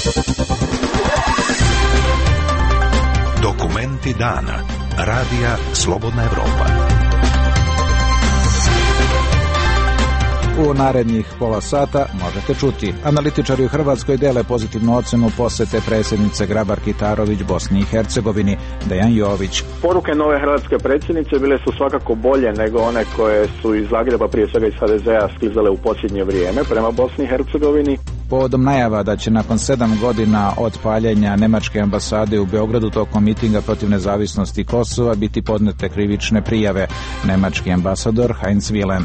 Dokumenti dana. Radija Slobodna Evropa. U narednih pola sata možete čuti. Analitičari u Hrvatskoj dele pozitivnu ocenu posete predsjednice Grabar-Kitarović Bosni i Hercegovini, Dejan Jović. Poruke nove hrvatske predsjednice bile su svakako bolje nego one koje su iz Zagreba, prije svega iz HDZ-a, sklizale u posljednje vrijeme prema Bosni i Hercegovini. Povodom najava da će nakon 7 godina od paljenja nemačke ambasade u Beogradu tokom mitinga protiv nezavisnosti Kosova biti podnete krivične prijave, nemački ambasador Heinz Wilhelm.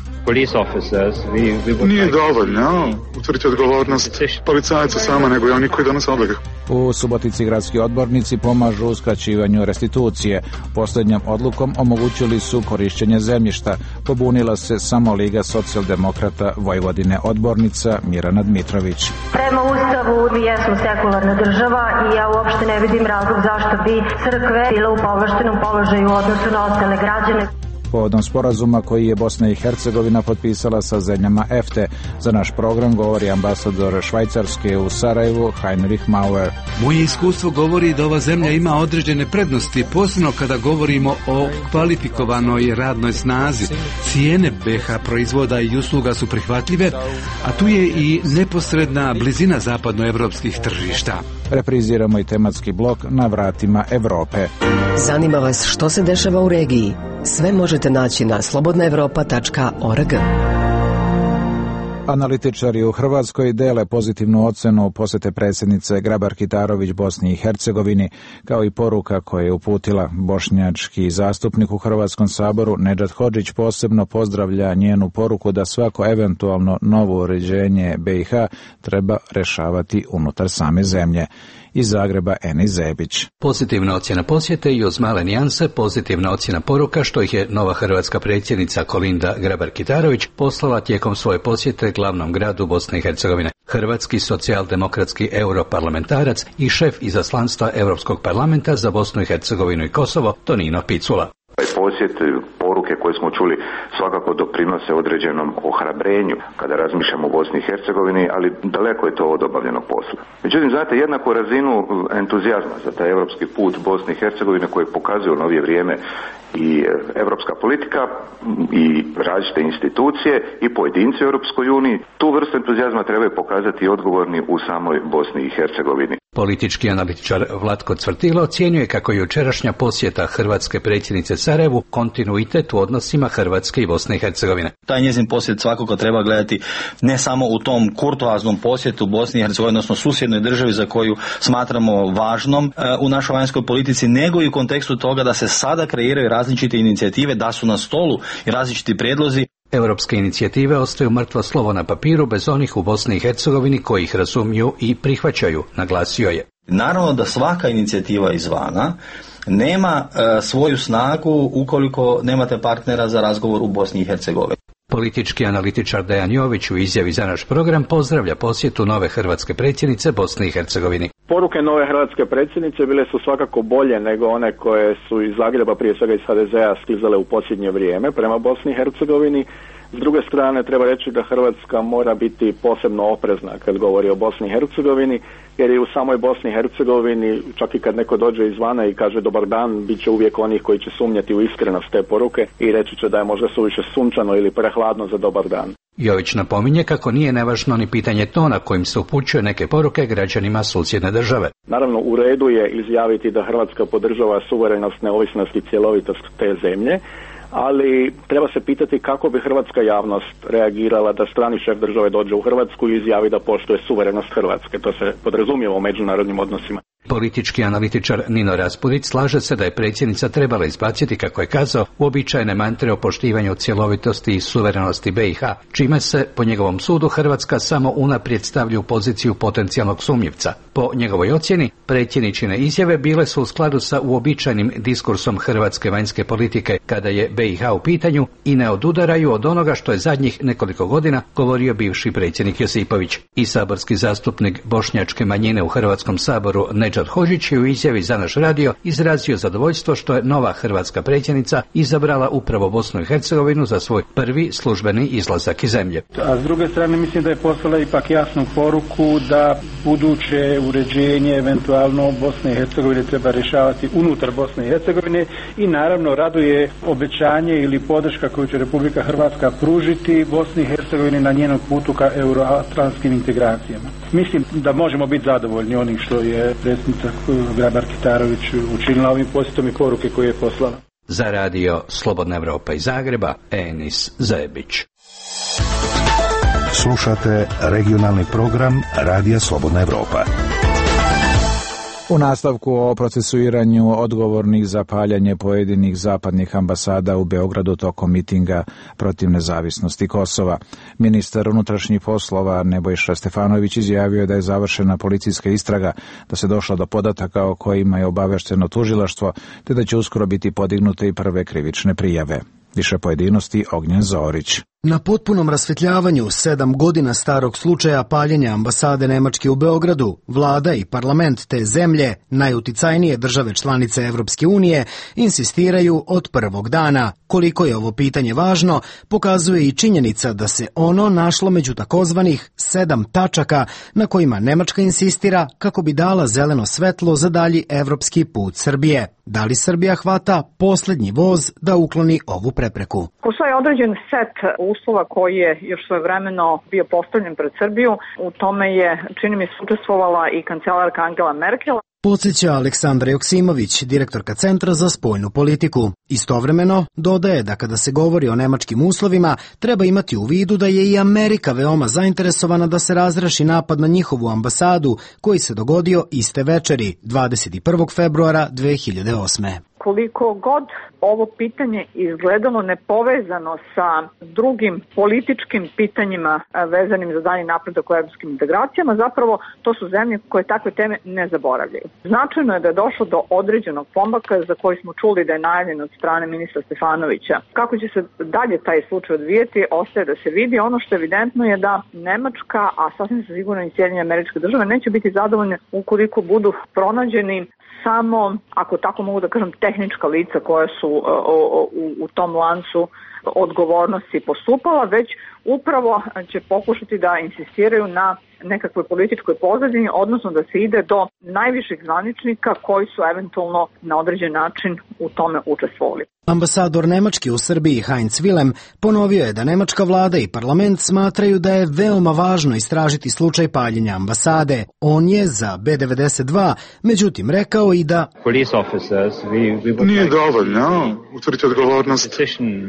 Nije dovoljno utvrditi odgovornost policajaca sama, nego i oni koji donose odluke. U Subotici gradski odbornici pomažu u skraćivanju restitucije. Posljednjom odlukom omogućili su korišćenje zemljišta. Pobunila se samo Liga socijaldemokrata Vojvodine, odbornica Mirana Dmitrović. Prema Ustavu mi jesmo sekularna država i ja uopšte ne vidim razlog zašto bi crkve bile u povlaštenom položaju u odnosu na ostale građane. Povodom sporazuma koji je Bosna i Hercegovina potpisala sa zemljama EFTE. Za naš program govori ambasador Švajcarske u Sarajevu Heinrich Mauer. Moje iskustvo govori da ova zemlja ima određene prednosti, posebno kada govorimo o kvalifikovanoj radnoj snazi. Cijene BiH proizvoda i usluga su prihvatljive, a tu je i neposredna blizina zapadnoevropskih tržišta. Repriziramo i tematski blok Na vratima Evrope. Zanima vas što se dešava u regiji? Sve možete naći na slobodnaevropa.org. Analitičari u Hrvatskoj dele pozitivnu ocenu posete predsjednice Grabar-Kitarović Bosni i Hercegovini, kao i poruka koje je uputila. Bošnjački zastupnik u Hrvatskom saboru Nedžad Hodžić posebno pozdravlja njenu poruku da svako eventualno novo uređenje BiH treba rešavati unutar same zemlje. Iz Zagreba Enis Zebić. Pozitivna ocjena posjete i uz male nijanse pozitivna ocjena poruka što ih je nova hrvatska predsjednica Kolinda Grabar-Kitarović poslala tijekom svoje posjete glavnom gradu Bosne i Hercegovine. Hrvatski socijaldemokratski europarlamentarac i šef izaslanstva Europskog parlamenta za Bosnu i Hercegovinu i Kosovo Tonino Picula. Posjet, poruke koje smo čuli svakako doprinose određenom ohrabrenju kada razmišljamo o Bosni i Hercegovini, ali daleko je to od obavljenog posla. Međutim, znate, jednaku razinu entuzijazma za taj europski put Bosne i Hercegovine koje pokazuje u novije vrijeme i europska politika i različite institucije i pojedinci u Europskoj uniji, tu vrstu entuzijazma trebaju pokazati i odgovorni u samoj Bosni i Hercegovini. Politički analitičar Vlatko Cvrtilo ocjenjuje kako je jučerašnja posjeta hrvatske predsjednice Sarajevu kontinuitet u odnosima Hrvatske i Bosne i Hercegovine. Taj njezin posjet svakako treba gledati ne samo u tom kurtoaznom posjetu Bosni i Hercegovine, odnosno susjednoj državi za koju smatramo važnom u našoj vanjskoj politici, nego i u kontekstu toga da se sada kreiraju različite inicijative, da su na stolu i različiti prijedlozi. Europske inicijative ostaju mrtvo slovo na papiru bez onih u Bosni i Hercegovini koji ih razumiju i prihvaćaju, naglasio je. Naravno da svaka inicijativa izvana nema svoju snagu ukoliko nemate partnera za razgovor u Bosni i Hercegovini. Politički analitičar Dejan Jović u izjavi za naš program pozdravlja posjetu nove hrvatske predsjednice Bosni i Hercegovini. Poruke nove hrvatske predsjednice bile su svakako bolje nego one koje su iz Zagreba, prije svega iz HDZ-a, sklizale u posljednje vrijeme prema Bosni i Hercegovini. S druge strane, treba reći da Hrvatska mora biti posebno oprezna kad govori o Bosni i Hercegovini, jer je u samoj Bosni i Hercegovini, čak i kad neko dođe izvana i kaže dobar dan, bit će uvijek onih koji će sumnjati u iskrenost te poruke i reći će da je možda suviše sunčano ili prehladno za dobar dan. Jović napominje kako nije nevažno ni pitanje tona kojim se upućuje neke poruke građanima susjedne države. Naravno, u redu je izjaviti da Hrvatska podržava suverenost, neovisnost i cjelovitost te zemlje, ali treba se pitati kako bi hrvatska javnost reagirala da strani šef države dođe u Hrvatsku i izjavi da poštuje suverenost Hrvatske. To se podrazumijeva u međunarodnim odnosima. Politički analitičar Nino Raspurić slaže se da je predsjednica trebala izbaciti, kako je kazao, uobičajene mantre o poštivanju cjelovitosti i suverenosti BiH, čime se, po njegovom sudu, Hrvatska samo unaprijed stavlja u poziciju potencijalnog sumnjivca. Po njegovoj ocjeni, predsjedničine izjave bile su u skladu sa uobičajenim diskursom hrvatske vanjske politike kada je BiH u pitanju i ne odudaraju od onoga što je zadnjih nekoliko godina govorio bivši predsjednik Josipović. I saborski zastupnik bošnjačke manjine u Hrvatskom saboru Nedžad Richard Hodžić je u izjavi za naš radio izrazio zadovoljstvo što je nova hrvatska predsjednica izabrala upravo Bosnu i Hercegovinu za svoj prvi službeni izlazak iz zemlje. A s druge strane mislim da je poslala ipak jasnu poruku da buduće uređenje eventualno Bosne i Hercegovine treba rješavati unutar Bosne i Hercegovine i naravno raduje obećanje ili podrška koju će Republika Hrvatska pružiti Bosni i Hercegovini na njenom putu ka euroatlantskim integracijama. Mislim da možemo biti zadovoljni onim što je predsjednica Grabar-Kitarović učinila ovim posjetom i poruke koje je poslala. Za radio Slobodna Evropa iz Zagreba, Enis Zajebić. Slušate regionalni program Radija Slobodna Evropa. U nastavku o procesuiranju odgovornih za paljanje pojedinih zapadnih ambasada u Beogradu tokom mitinga protiv nezavisnosti Kosova. Ministar unutrašnjih poslova Nebojša Stefanović izjavio da je završena policijska istraga, da se došlo do podataka o kojima je obavešteno tužilaštvo, te da će uskoro biti podignute i prve krivične prijave. Više pojedinosti Ognjen Zorić. Na potpunom rasvetljavanju 7 godina starog slučaja paljenja ambasade Nemačke u Beogradu, vlada i parlament te zemlje, najuticajnije države članice Evropske unije, insistiraju od prvog dana. Koliko je ovo pitanje važno, pokazuje i činjenica da se ono našlo među takozvanih 7 tačaka na kojima Nemačka insistira kako bi dala zeleno svetlo za dalji evropski put Srbije. Da li Srbija hvata posljednji voz da ukloni ovu prepreku? Postoji određen set uslova koji je još svojevremeno bio postavljen pred Srbiju. U tome je, čini mi se, učestvovala i kancelarka Angela Merkel. Podsjeća Aleksandra Joksimović, direktorka Centra za spoljnu politiku. Istovremeno dodaje da kada se govori o nemačkim uslovima, treba imati u vidu da je i Amerika veoma zainteresovana da se razreši napad na njihovu ambasadu koji se dogodio iste večeri, 21. februara 2008. Koliko god ovo pitanje izgledalo nepovezano sa drugim političkim pitanjima vezanim za dalji napredak u evropskim integracijama, zapravo to su zemlje koje takve teme ne zaboravljaju. Značajno je da je došlo do određenog pomaka za koji smo čuli da je najavljen od strane ministra Stefanovića. Kako će se dalje taj slučaj odvijeti, ostaje da se vidi. Ono što je evidentno je da Nemačka, a sasvim se sigurno i Sjedinjene Američke Države, neće biti zadovoljne ukoliko budu pronađeni samo, ako tako mogu da kažem, tehnička lica koja su u tom lancu odgovornosti postupala, već upravo će pokušati da insistiraju na nekakvoj političkoj pozadini, odnosno da se ide do najviših zvaničnika koji su eventualno na određen način u tome učestvovali. Ambasador Nemačke u Srbiji Heinz Willem ponovio je da nemačka vlada i parlament smatraju da je veoma važno istražiti slučaj paljenja ambasade. On je za B92, međutim rekao i da nije dovoljno utvrditi odgovornost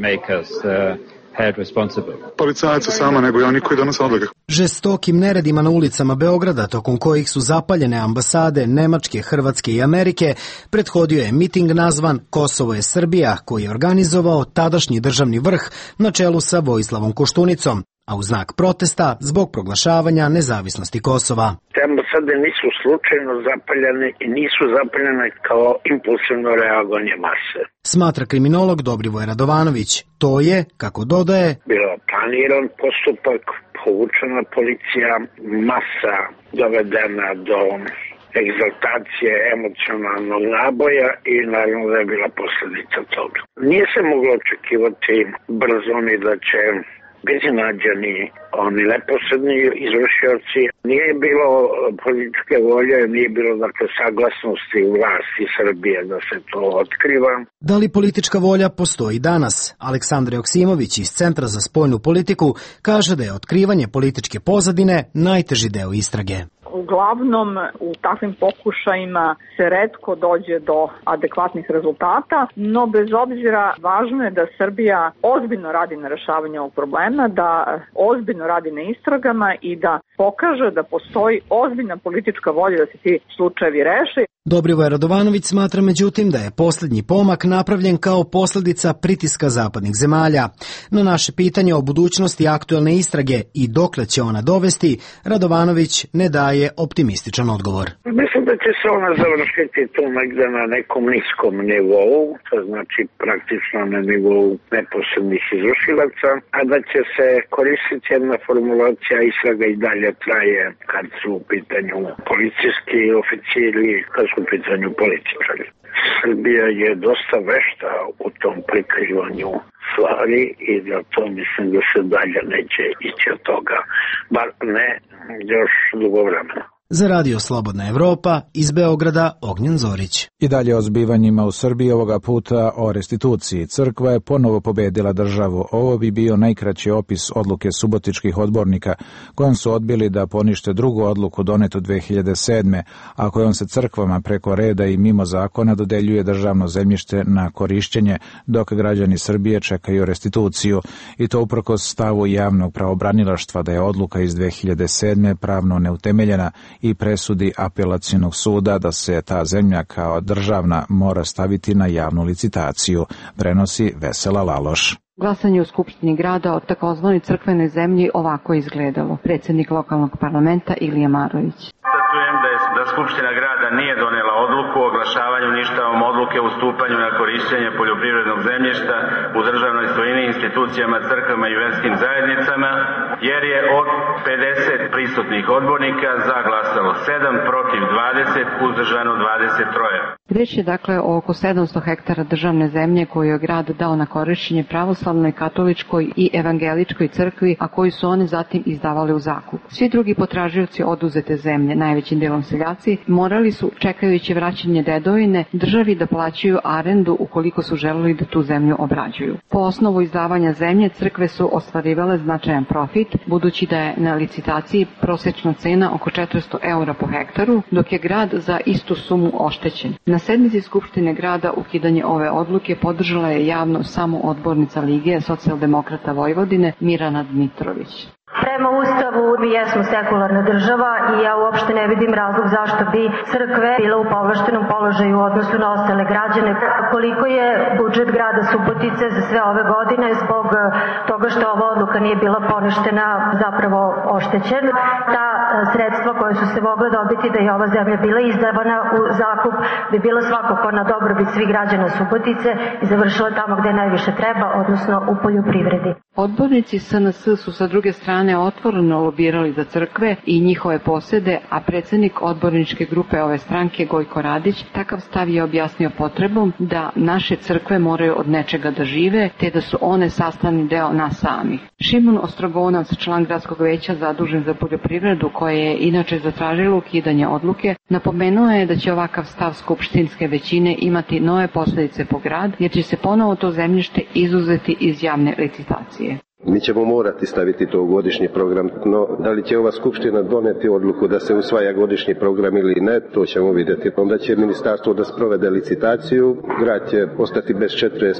policajaca sama, nego i oni koji donose odluke. Žestokim neredima na ulicama Beograda, tokom kojih su zapaljene ambasade Nemačke, Hrvatske i Amerike, prethodio je miting nazvan Kosovo je Srbija, koji je organizovao tadašnji državni vrh na čelu sa Vojislavom Koštunicom, a u znak protesta zbog proglašavanja nezavisnosti Kosova. Te ambasade nisu slučajno zapaljene i nisu zapaljene kao impulsivno reagovanje mase. Smatra kriminolog Dobrivoje Radovanović. To je, kako dodaje, bilo planiran postupak, povučena policija, masa dovedena do egzaltacije emocionalnog naboja i naravno da je bila posljedica toga. Nije se moglo očekivati brzo ni da će biti nađeni oni neposredni izvršioci. Nije bilo političke volje, nije bilo saglasnosti vlasti Srbije da se to otkriva. Da li politička volja postoji danas? Aleksandar Joksimović iz Centra za spoljnu politiku kaže da je otkrivanje političke pozadine najteži deo istrage. Uglavnom, u takvim pokušajima se retko dođe do adekvatnih rezultata, no bez obzira važno je da Srbija ozbiljno radi na rešavanju ovog problema, da ozbiljno radi na istragama i da pokaže da postoji ozbiljna politička volja da se ti slučajevi reše. Dobrivoje Radovanović smatra međutim da je posljednji pomak napravljen kao posljedica pritiska zapadnih zemalja. Na naše pitanje o budućnosti aktuelne istrage i dokle će ona dovesti, Radovanović ne daje optimističan odgovor. Mislim da će se ona završiti tu negde na nekom niskom nivou, to znači praktično na nivou neposrednih izvršilaca, a da će se koristiti jedna formulacija istraga i dalje traje kad su u pitanju policijski oficiri, kad su u pitanju političari. Srbija je dosta vešta u tom prikrivanju stvari i da to mislim da se dalje neće ići od toga, bar ne još dugo vremena. Za Radio Slobodna Evropa, iz Beograda, Ognjen Zorić. I dalje o zbivanjima u Srbiji, ovoga puta o restituciji. Crkva je ponovo pobedila državu. Ovo bi bio najkraći opis odluke subotičkih odbornika, kojom su odbili da ponište drugu odluku donetu 2007. a kojom se crkvama preko reda i mimo zakona dodeljuje državno zemljište na korišćenje, dok građani Srbije čekaju restituciju. I to uprkos stavu javnog pravobranilaštva da je odluka iz 2007. pravno neutemeljena i presudi apelacionog suda da se ta zemlja kao državna mora staviti na javnu licitaciju, prenosi Vesela Laloš. Glasanje u Skupštini grada o takozvanoj crkvenoj zemlji ovako izgledalo. Predsjednik lokalnog parlamenta Ilija Marović. Konstatujem da Skupština grada nije donela odluku o oglašavanju ništavom odluke o ustupanju na korišćenje poljoprivrednog zemljišta u državnoj svojini, institucijama, crkvama i verskim zajednicama, jer je od 50 prisutnih odbornika za glasalo 7, protiv 20, uzdržano 23. Riječ je dakle o oko 700 hektara državne zemlje koju je grad dao na korišćenje pravoslavnoj, katoličkoj i evangeličkoj crkvi, a koju su one zatim izdavali u zakup. Svi drugi potražioci oduzete zemlje, najvećim delom seljaci, morali su, čekajući vraćanje dedovine, državi da plaćaju arendu ukoliko su želeli da tu zemlju obrađuju. Po osnovu izdavanja zemlje crkve su ostvarivale značajan profit, budući da je na licitaciji prosječna cena oko 400 € po hektaru, dok je grad za istu sumu oštećen. Na sednici Skupštine grada ukidanje ove odluke podržala je javno samo odbornica Lige socijaldemokrata Vojvodine Mirana Dmitrović. Prema Ustavu mi jesmo sekularna država i ja uopšte ne vidim razlog zašto bi crkve bile u povlaštenom položaju u odnosu na ostale građane. Koliko je budžet grada Subotice za sve ove godine zbog toga što ova odluka nije bila poništena zapravo oštećen. Ta sredstva koje su se mogle dobiti da je ova zemlja bila izdavana u zakup bi bila svakako na dobrobit svih građana Subotice i završila tamo gde najviše treba, odnosno u poljoprivredi. Odbornici SNS su sa druge strane otvoreno lobirali za crkve i njihove posede, a predsjednik odborničke grupe ove stranke Gojko Radić takav stav je objasnio potrebom da naše crkve moraju od nečega da žive, te da su one sastavni deo nas samih. Šimun Ostrogonac, član gradskog veća zadužen za poljoprivredu, koje je inače zatražilo ukidanje odluke, napomenuo je da će ovakav stav skupštinske većine imati nove posljedice po grad, jer će se ponovo to zemljište izuzeti iz javne licitacije. Mi ćemo morati staviti to u godišnji program, no da li će ova skupština doneti odluku da se usvaja godišnji program ili ne, to ćemo vidjeti. Onda će ministarstvo da sprovede licitaciju, grad će ostati bez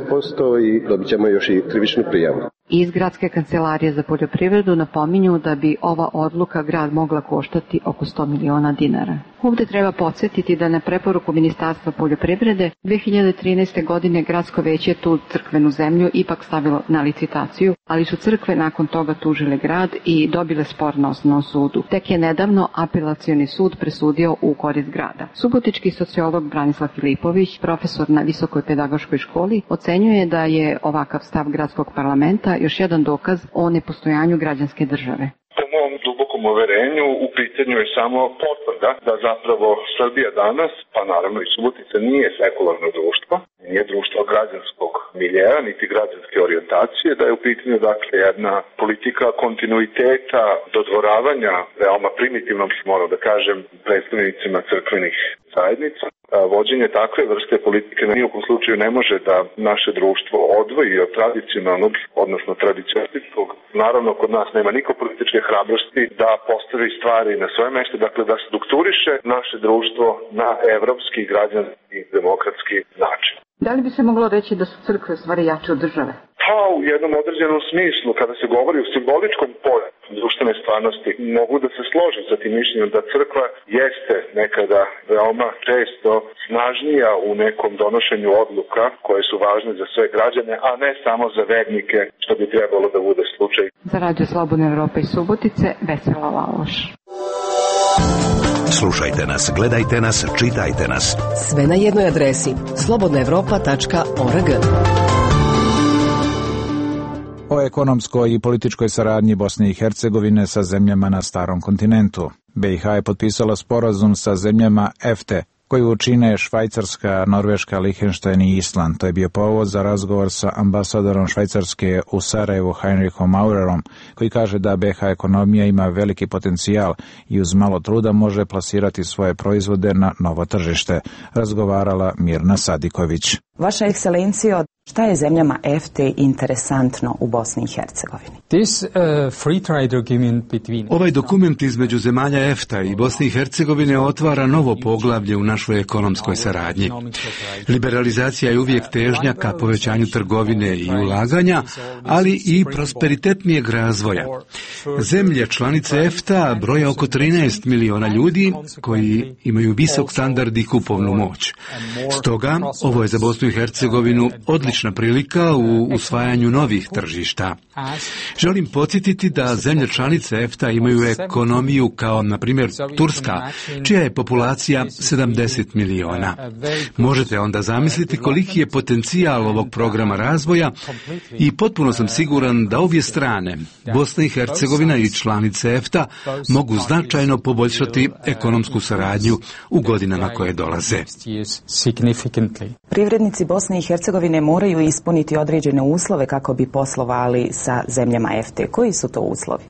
40% i dobit ćemo još i krivičnu prijavu. Iz Gradske kancelarije za poljoprivredu napominju da bi ova odluka grad mogla koštati oko 100 miliona dinara. Ovdje treba podsjetiti da na preporuku Ministarstva poljoprivrede 2013. godine gradsko veće tu crkvenu zemlju ipak stavilo na licitaciju, ali su crkve nakon toga tužile grad i dobile spor na osnovnom sudu. Tek je nedavno apelacioni sud presudio u korist grada. Subotički sociolog Branislav Filipović, profesor na Visokoj pedagoškoj školi, ocenjuje da je ovakav stav gradskog parlamenta još jedan dokaz o nepostojanju građanske države. Po mom dubokom uverenju u pitanju je samo potvrda da zapravo Srbija danas, pa naravno i Subotica, nije sekularno društvo, nije društvo građanskog miljeja, niti građanske orijentacije, da je u pitanju dakle jedna politika kontinuiteta, dodvoravanja, veoma primitivnom, moram da kažem, predstavnicima crkvenih zajednica. Vođenje takve vrste politike na nijekom slučaju ne može da naše društvo odvoji od tradicionalnog, odnosno tradicionalističkog. Naravno, kod nas nema niko političke hrabrosti da postavi stvari na svoje mesto, dakle da strukturiše naše društvo na evropski, građanski, demokratski način. Da li bi se moglo reći da su crkve stvari jače od države? Pa pa u jednom određenom smislu, kada se govori o simboličkom polju društvene stvarnosti, mogu da se složim sa tim mišljenjem da crkva jeste nekada veoma često snažnija u nekom donošenju odluka koje su važne za sve građane, a ne samo za vernike, što bi trebalo da bude slučaj. Za Radio Slobodne Evrope iz Subotice, Vesela Laloš. Slušajte nas, gledajte nas, čitajte nas. Sve na jednoj adresi slobodnaevropa.org. O ekonomskoj i političkoj saradnji Bosne i Hercegovine sa zemljama na Starom kontinentu. BiH je potpisala sporazum sa zemljama EFTE, koju čine Švajcarska, Norveška, Lihenštajn i Island. To je bio povod za razgovor sa ambasadorom Švajcarske u Sarajevu Heinrichom Maurerom, koji kaže da BiH ekonomija ima veliki potencijal i uz malo truda može plasirati svoje proizvode na novo tržište. Razgovarala Mirna Sadiković. Vaša ekscelencijo, šta je zemljama EFTE interesantno u Bosni i Hercegovini? Ovaj dokument između zemalja EFTA i Bosne i Hercegovine otvara novo poglavlje u našoj ekonomskoj saradnji. Liberalizacija je uvijek težnja ka povećanju trgovine i ulaganja, ali i prosperitetnijeg razvoja. Zemlje članice EFTA broje oko 13 miliona ljudi koji imaju visok standard i kupovnu moć. Stoga, ovo je za Bosnu i Hercegovinu odlična prilika u usvajanju novih tržišta. Želim podsjetiti da zemlje članice EFTA imaju ekonomiju kao, na primjer, Turska, čija je populacija 70 miliona. Možete onda zamisliti koliki je potencijal ovog programa razvoja i potpuno sam siguran da obje strane, Bosna i Hercegovina i članice EFTA, mogu značajno poboljšati ekonomsku saradnju u godinama koje dolaze. Privrednici Bosne i Hercegovine moraju ispuniti određene uslove kako bi poslovali sa zemljama EFTE. Koji su to uslovi?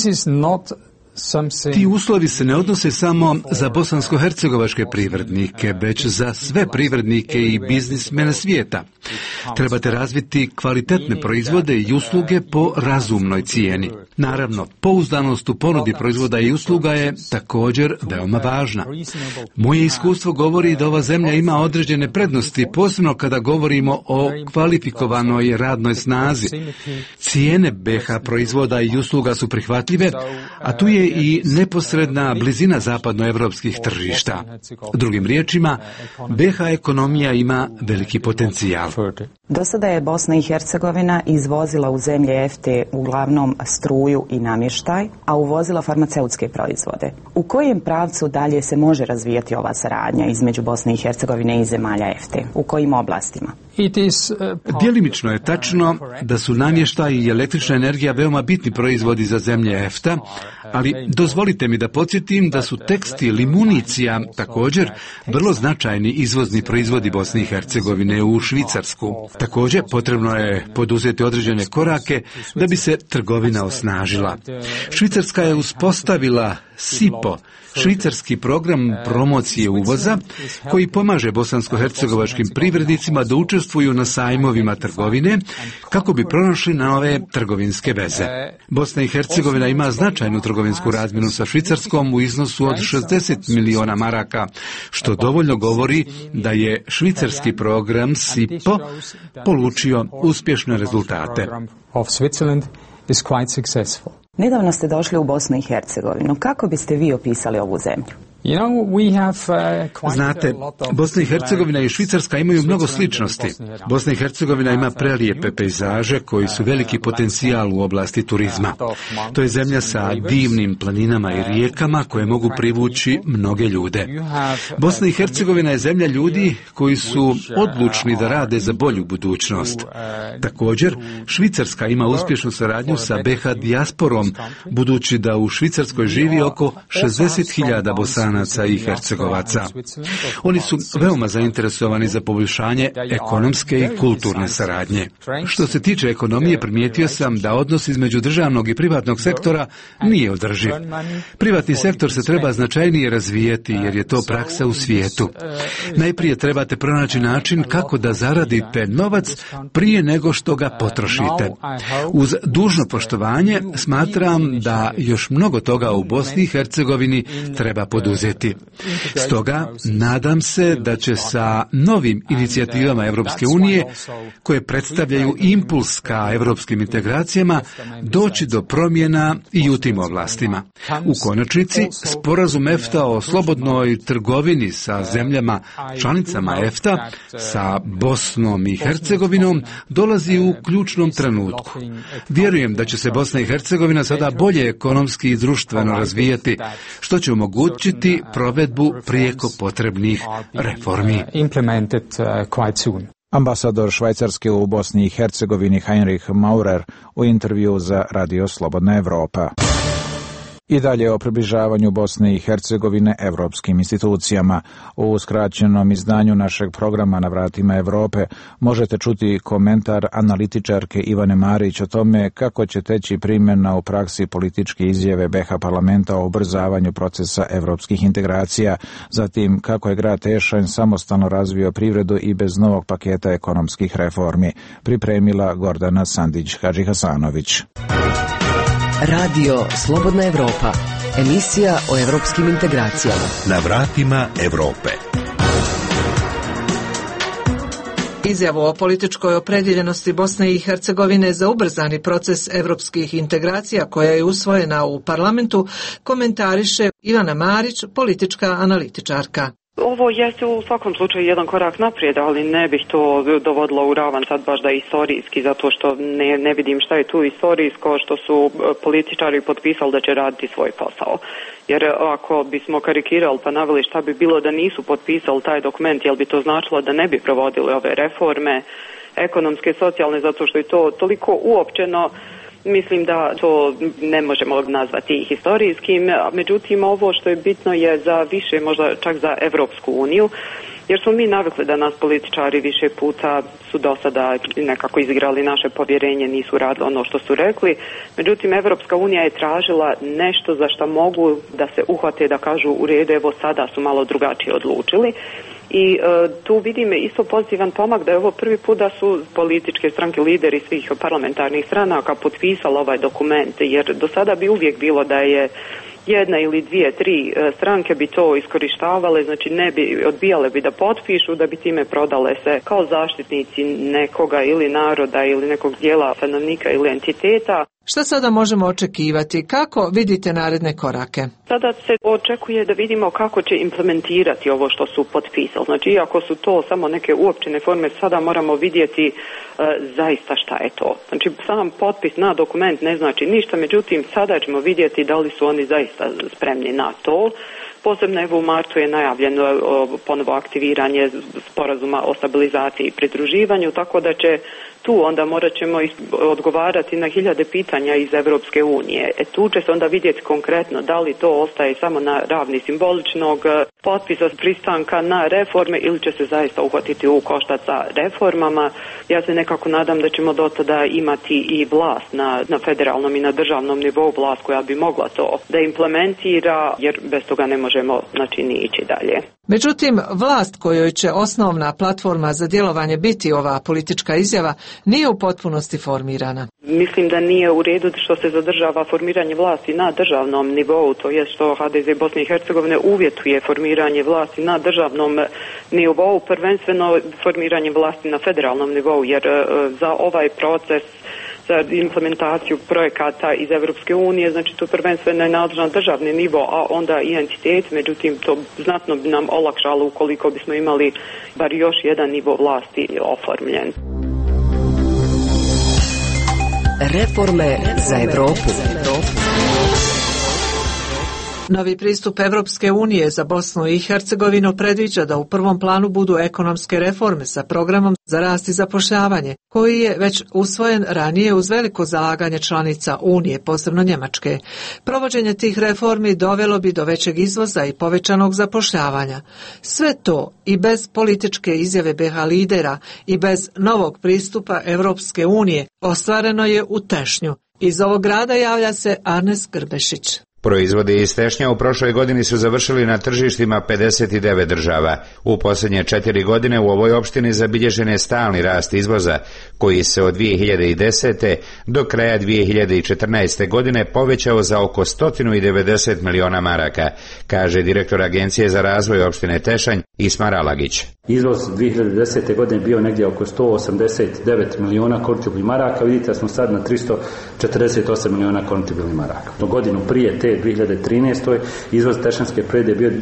Ti uslovi se ne odnose samo za bosansko-hercegovačke privrednike, već za sve privrednike i biznismene svijeta. Trebate razviti kvalitetne proizvode i usluge po razumnoj cijeni. Naravno, pouzdanost u ponudi proizvoda i usluga je također veoma važna. Moje iskustvo govori da ova zemlja ima određene prednosti, posebno kada govorimo o kvalifikovanoj radnoj snazi. Cijene BiH proizvoda i usluga su prihvatljive, a tu je i neposredna blizina zapadnoevropskih tržišta. Drugim riječima, BiH ekonomija ima veliki potencijal. Do sada je Bosna i Hercegovina izvozila u zemlje EFTE uglavnom struju i namještaj, a uvozila farmaceutske proizvode. U kojem pravcu dalje se može razvijati ova saradnja između Bosne i Hercegovine i zemalja EFTE? U kojim oblastima? Djelimično je tačno da su namještaj i električna energija veoma bitni proizvodi za zemlje EFTA, ali dozvolite mi da podsjetim da su tekstil i municija također vrlo značajni izvozni proizvodi Bosne i Hercegovine u Švicarsku. Također potrebno je poduzeti određene korake da bi se trgovina osnažila. Švicarska je uspostavila SIPO, švicarski program promocije uvoza, koji pomaže bosansko-hercegovačkim privrednicima da učestvuju na sajmovima trgovine kako bi pronašli nove trgovinske veze. Bosna i Hercegovina ima značajnu trgovinsku razmjenu sa Švicarskom u iznosu od 60 miliona maraka, što dovoljno govori da je švicarski program SIPO polučio uspješne rezultate. Nedavno ste došli u Bosnu i Hercegovinu. Kako biste vi opisali ovu zemlju? Znate, Bosna i Hercegovina i Švicarska imaju mnogo sličnosti. Bosna i Hercegovina ima prelijepe pejzaže koji su veliki potencijal u oblasti turizma. To je zemlja sa divnim planinama i rijekama koje mogu privući mnoge ljude. Bosna i Hercegovina je zemlja ljudi koji su odlučni da rade za bolju budućnost. Također, Švicarska ima uspješnu saradnju sa BiH dijasporom, budući da u Švicarskoj živi oko 60.000 Bosanaca i Hercegovaca. Oni su veoma zainteresovani za poboljšanje ekonomske i kulturne saradnje. Što se tiče ekonomije, primijetio sam da odnos između državnog i privatnog sektora nije održiv. Privatni sektor se treba značajnije razvijati jer je to praksa u svijetu. Najprije trebate pronaći način kako da zaradite novac prije nego što ga potrošite. Uz dužno poštovanje smatram da još mnogo toga u Bosni i Hercegovini treba poduzeti. poduzeti. Stoga, nadam se da će sa novim inicijativama Evropske unije, koje predstavljaju impuls ka evropskim integracijama, doći do promjena i u tim oblastima. U konačnici, sporazum EFTA o slobodnoj trgovini sa zemljama članicama EFTA, sa Bosnom i Hercegovinom, dolazi u ključnom trenutku. Vjerujem da će se Bosna i Hercegovina sada bolje ekonomski i društveno razvijati, što će omogućiti provedbu prijeko potrebnih reformi. Ambasador Švajcarske u Bosni i Hercegovini Heinrich Maurer u intervju za Radio Slobodna Evropa. I dalje o približavanju Bosne i Hercegovine evropskim institucijama. U skraćenom izdanju našeg programa Na vratima Evrope možete čuti komentar analitičarke Ivane Marić o tome kako će teći primjena u praksi političke izjave BiH parlamenta o ubrzavanju procesa evropskih integracija, zatim kako je grad Tešanj samostalno razvio privredu i bez novog paketa ekonomskih reformi. Pripremila Gordana Sandić-Hadžihasanović. Radio Slobodna Evropa, emisija o evropskim integracijama. Na vratima Evrope. Izjavu o političkoj opredjeljenosti Bosne i Hercegovine za ubrzani proces evropskih integracija koja je usvojena u parlamentu komentariše Ivana Marić, politička analitičarka. Ovo jeste u svakom slučaju jedan korak naprijed, ali ne bih to dovodila u ravan sad baš da je istorijski, zato što ne vidim šta je tu istorijsko, što su političari potpisali da će raditi svoj posao. Jer ako bismo karikirali pa naveli šta bi bilo da nisu potpisali taj dokument, jel bi to značilo da ne bi provodili ove reforme, ekonomske, socijalne, zato što je to toliko uopćeno. Mislim da to ne možemo nazvati historijskim, međutim ovo što je bitno je za više, možda čak za Evropsku uniju, jer smo mi navikli da nas političari više puta su do sada nekako izigrali naše povjerenje, nisu radili ono što su rekli. Međutim, Evropska unija je tražila nešto za što mogu da se uhvate, da kažu u redu, evo sada su malo drugačije odlučili. I tu vidim isto pozitivan pomak da je ovo prvi put da su političke stranke, lideri svih parlamentarnih stranaka potpisali ovaj dokument, jer do sada bi uvijek bilo da je jedna ili dvije, tri stranke bi to iskorištavale, znači ne bi, odbijale bi da potpišu, da bi time prodale se kao zaštitnici nekoga ili naroda ili nekog dijela stanovnika ili entiteta. Šta sada možemo očekivati? Kako vidite naredne korake? Sada se očekuje da vidimo kako će implementirati ovo što su potpisali. Znači, iako su to samo neke uopćene forme, sada moramo vidjeti zaista šta je to. Znači, sam potpis na dokument ne znači ništa, međutim, sada ćemo vidjeti da li su oni zaista spremni na to. Posebno evo u martu je najavljeno ponovo aktiviranje sporazuma o stabilizaciji i pridruživanju, tako da će tu onda morat ćemo odgovarati na hiljade pitanja iz Evropske unije. Tu će se onda vidjeti konkretno da li to ostaje samo na ravni simboličnog potpisa pristanka na reforme ili će se zaista uhvatiti u koštac sa reformama. Ja se nekako nadam da ćemo do tada imati i vlast na federalnom i na državnom nivou, vlast koja bi mogla to da implementira, jer bez toga ne možemo ni ići dalje. Međutim, vlast kojoj će osnovna platforma za djelovanje biti ova politička izjava nije u potpunosti formirana. Mislim da nije u redu što se zadržava formiranje vlasti na državnom nivou, to je što HDZ Bosne i Hercegovine uvjetuje formiranje vlasti na državnom nivou, prvenstveno formiranje vlasti na federalnom nivou, jer za ovaj proces za implementaciju projekata iz Evropske unije, znači to prvenstveno je nadležan državni nivo, a onda i entitet, međutim to znatno bi nam olakšalo ukoliko bismo imali bar još jedan nivo vlasti oformljen. Reforme za Evropu. Novi pristup Evropske unije za Bosnu i Hercegovinu predviđa da u prvom planu budu ekonomske reforme sa programom za rast i zapošljavanje, koji je već usvojen ranije uz veliko zalaganje članica Unije, posebno Njemačke. Provođenje tih reformi dovelo bi do većeg izvoza i povećanog zapošljavanja. Sve to i bez političke izjave BiH lidera i bez novog pristupa Evropske unije ostvareno je u Tešnju. Iz ovog grada javlja se Arnes Grbešić. Proizvodi iz tešnja u prošloj godini su završili na tržištima 59 država. U posljednje 4 godine u ovoj opštini zabilježen je stalni rast izvoza, koji se od 2010. do kraja 2014. godine povećao za oko 190 miliona maraka, kaže direktor Agencije za razvoj opštine Tešanj Ismar Alagić. Izvoz 2010. godine bio negdje oko 189 miliona konvertibilnih maraka, vidite da smo sad na 348 miliona konvertibilnih maraka. Do godinu prije te 2013. izvoz tešanske privrede bio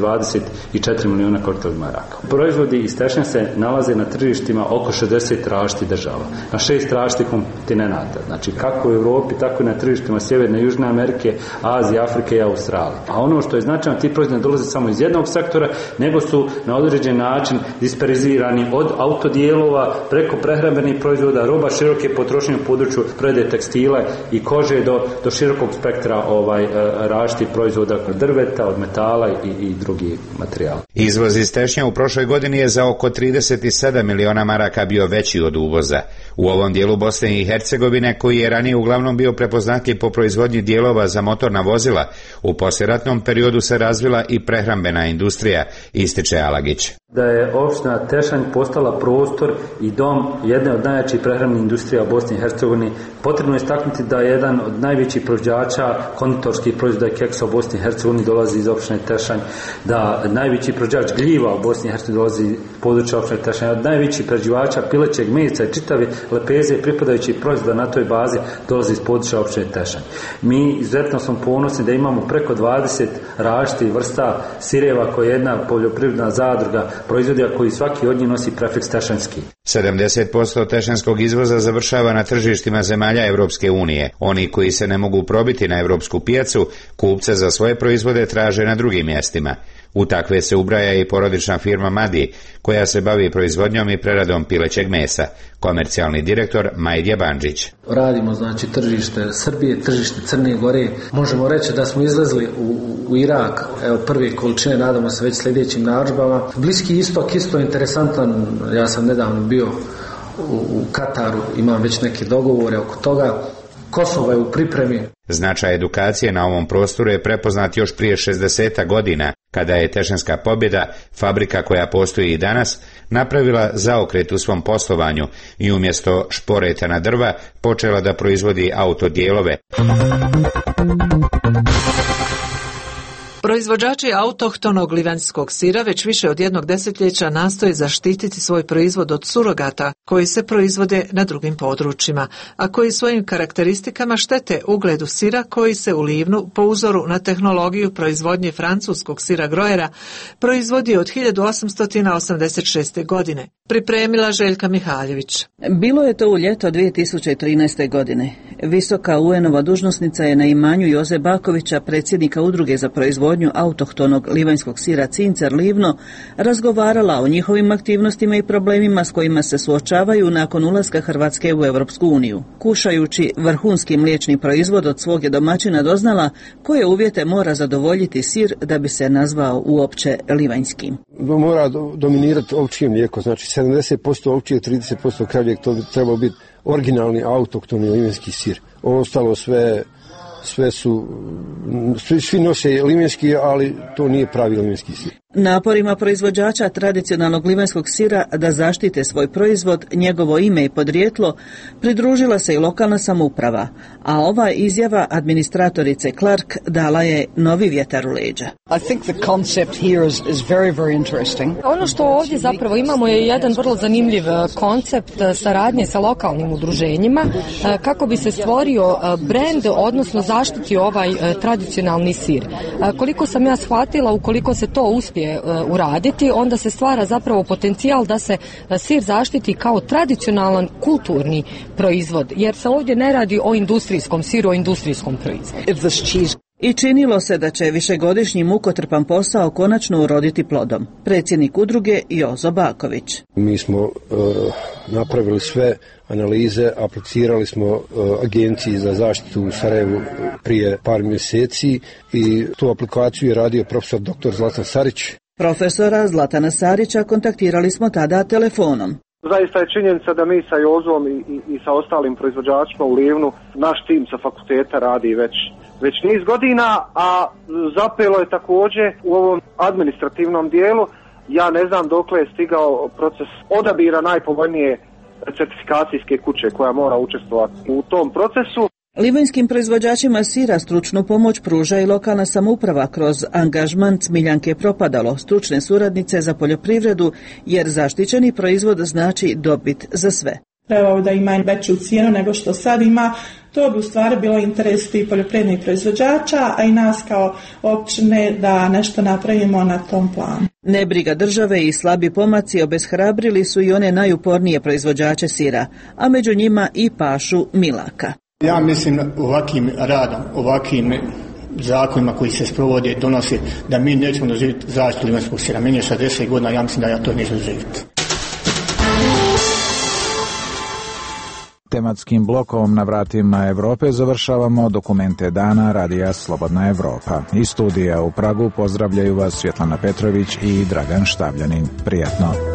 324 miliona konvertibilnih maraka. Proizvodi iz Tešnja se nalaze na tržištima oko 60 različitih država, na 6 različitih kontinenata, znači kako u Europi, tako i na tržištima Sjeverne i Južne Amerike, Azije, Afrike i Australije. A ono što je značajno, ti proizvodi ne dolaze samo iz jednog sektora, nego su na određen način disperzirani od autodijelova preko prehrambenih proizvoda, roba široke potrošnje u području prerade tekstila i kože do širokog spektra različitih proizvoda od drveta, od metala i drugih materijala. Izvoz iz Tešnja u prošloj godini je za oko 37 miliona maraka bio veći od uvoza. U ovom dijelu Bosne i Hercegovine, koji je ranije uglavnom bio prepoznatljiv po proizvodnji dijelova za motorna vozila, u poslijeratnom periodu se razvila i prehrambena industrija, ističe Alagić. Da je opština Tešanj postala prostor i dom jedne od najjačih prehrambenih industrija u Bosni i Hercegovini. Potrebno je istaknuti da jedan od najvećih proizvođača konditorskih proizvoda i keksa u Bosni i Hercegovini dolazi iz opštine Tešanj, da najveći proizvođač gljiva u Bosni i Hercegovini dolazi iz područja opštine Tešanj, od najvećih proizvođača pilećeg mesa i čitave lepeze i pripadajućih proizvoda na toj bazi dolazi iz područja opštine Tešanj. Mi izuzetno smo ponosni da imamo preko 20 različitih vrsta sireva koje je jedna poljoprivredna zadruga proizvodija koji svaki od njih nosi prefiks tešanjski. 70% tešanskog izvoza završava na tržištima zemalja Evropske unije. Oni koji se ne mogu probiti na evropsku pijacu, kupce za svoje proizvode traže na drugim mjestima. U takve se ubraja i porodična firma Madi, koja se bavi proizvodnjom i preradom pilećeg mesa. Komercijalni direktor Majdje Bandžić. Radimo tržište Srbije, tržište Crne Gore. Možemo reći da smo izlazili u Irak, evo prve količine, nadamo se već sljedećim narudžbama. Bliski istok isto interesantan, ja sam nedavno bio u Kataru, imam već neke dogovore oko toga. Kosovo je u pripremi. Značaj edukacije na ovom prostoru je prepoznat još prije 60 godina, kada je Tešanska Pobjeda, fabrika koja postoji i danas, napravila zaokret u svom poslovanju i umjesto šporetana drva počela da proizvodi autodijelove. Proizvođači autohtonog livanjskog sira već više od jednog desetljeća nastoje zaštititi svoj proizvod od surogata koji se proizvode na drugim područjima, a koji svojim karakteristikama štete ugledu sira koji se u Livnu, po uzoru na tehnologiju proizvodnje francuskog sira Grojera, proizvodi od 1886. godine. Pripremila Željka Mihaljević. Bilo je to u ljeto 2013. godine. Visoka UN-ova dužnosnica je na imanju Joze Bakovića, predsjednika udruge za proizvodnju autohtonog livanjskog sira Cincer Livno, razgovarala o njihovim aktivnostima i problemima s kojima se suočavaju nakon ulaska Hrvatske u Europsku uniju. Kušajući vrhunski mliječni proizvod od svog je domaćina doznala koje uvjete mora zadovoljiti sir da bi se nazvao uopće livanjskim. Mora dominirati ovčje mlijeko, znači 70% ovčije, 30% kravljeg, to bi trebao biti originalni autohtoni livanjski sir. Ostalo svi nose livanjski, ali to nije pravi livanjski sir. Naporima proizvođača tradicionalnog livanjskog sira da zaštite svoj proizvod, njegovo ime i podrijetlo, pridružila se i lokalna samouprava, a ova izjava administratorice Clark dala je novi vjetar u leđa. Ono što ovdje zapravo imamo je jedan vrlo zanimljiv koncept saradnje sa lokalnim udruženjima kako bi se stvorio brend, odnosno zaštitio ovaj tradicionalni sir. Koliko sam ja shvatila, ukoliko se to uspije uraditi, onda se stvara zapravo potencijal da se sir zaštiti kao tradicionalan kulturni proizvod, jer se ovdje ne radi o industrijskom siru, o industrijskom proizvodu. I činilo se da će višegodišnji mukotrpan posao konačno uroditi plodom. Predsjednik udruge Jozo Baković. Mi smo napravili sve analize, aplicirali smo agenciji za zaštitu u Sarajevu prije par mjeseci i tu aplikaciju je radio profesor dr. Zlatan Sarić. Profesora Zlatana Sarića kontaktirali smo tada telefonom. Zaista je činjenica da mi sa Jozom i sa ostalim proizvođačima u Livnu, naš tim sa fakulteta radi već niz godina, a zapelo je također u ovom administrativnom dijelu. Ja ne znam dokle je stigao proces odabira najpovoljnije certifikacijske kuće koja mora učestvovati u tom procesu. Livanjskim proizvođačima sira stručnu pomoć pruža i lokalna samouprava kroz angažman Smiljanke Propadalo, stručne suradnice za poljoprivredu, jer zaštićeni proizvod znači dobit za sve. Trebao da ima veću cijenu nego što sad ima, to bi u stvari bilo interes i poljoprivrednih proizvođača, a i nas kao općine da nešto napravimo na tom planu. Nebriga države i slabi pomaci obeshrabrili su i one najupornije proizvođače sira, a među njima i pašu Milaka. Ja mislim ovakvim radom, ovakvim zakonima koji se sprovode, donose, da mi nećemo doživjeti zaštitu livanjskog sira. Meni je 60 godina, ja mislim da ja to neću doživjeti. Tematskim blokom Na vratima Evrope završavamo dokumente dana Radija Slobodna Evropa. Iz studija u Pragu pozdravljaju vas Svjetlana Petrović i Dragan Štavljanin. Prijatno.